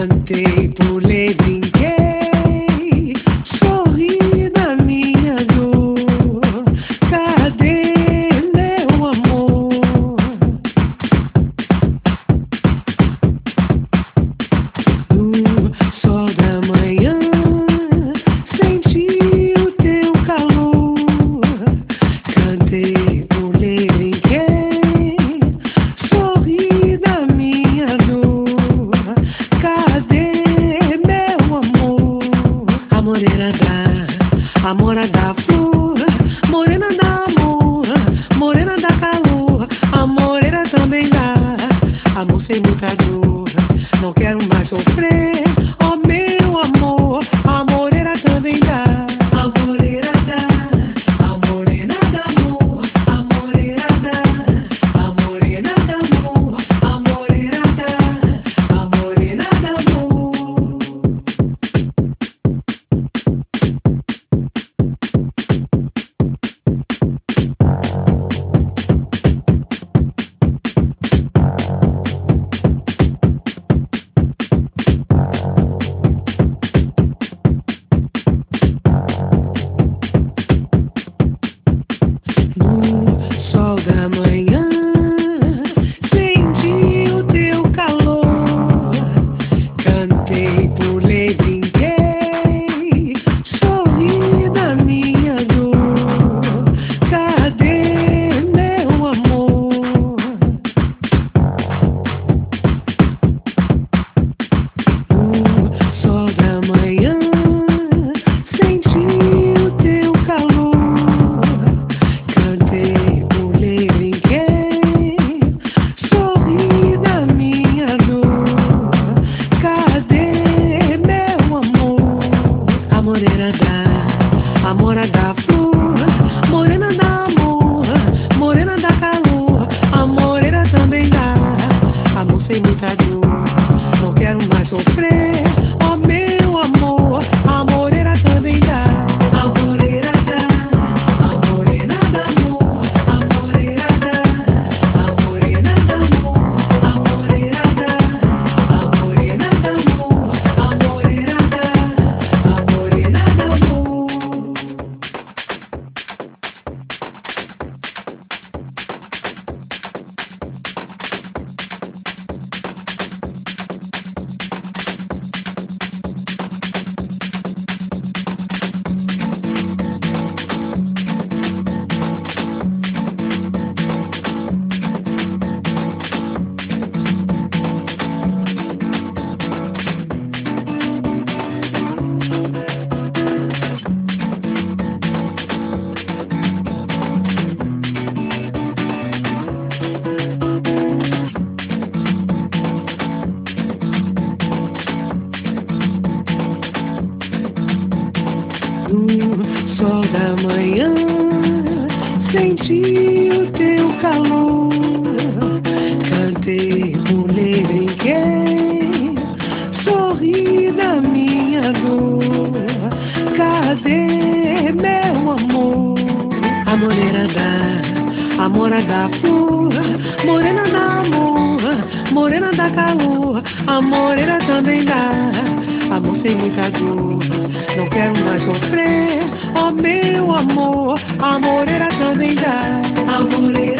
Cantei, pulei, brinquei, sorri na minha dor. Cadê meu amor? No sol da manhã, senti o teu calor. Cantei, pulei, brinquei, sorri na minha dor. Cadê meu amor? A morena da flor, morena da amor, morena da calor, a morena também dá amor sem muita dor. Não quero mais sofrer, ó meu amor, a morena também dá. A morena dá, a morena dá amor, a morena dá, a morena dá amor, a morena dá, a morena dá amor. No sol da manhã, senti o teu calor. Cantei, pulei, brinquei, sorri na minha dor. Cadê meu amor? No sol da manhã, senti o teu calor. Cantei, pulei, brinquei, sorri na minha dor. Cadê meu amor? A morena da flor, morena da amor, morena da calor, a morena também dá amor sem muita dor. Não quero mais sofrer, ó meu amor, a morena também dá. A morena dá, a morena dá amor, a morena dá, a morena dá amor, a morena dá, a morena dá amor, a morena dá, a morena dá amor. No sol da manhã, senti o teu calor. Cantei, pulei, brinquei, sorri na minha dor. Cadê meu amor? A morena da flor, morena da amor, morena da calor, a morena também dá amor sem muita dor. Não quero mais sofrer, ó meu amor, a morena também dá. A morena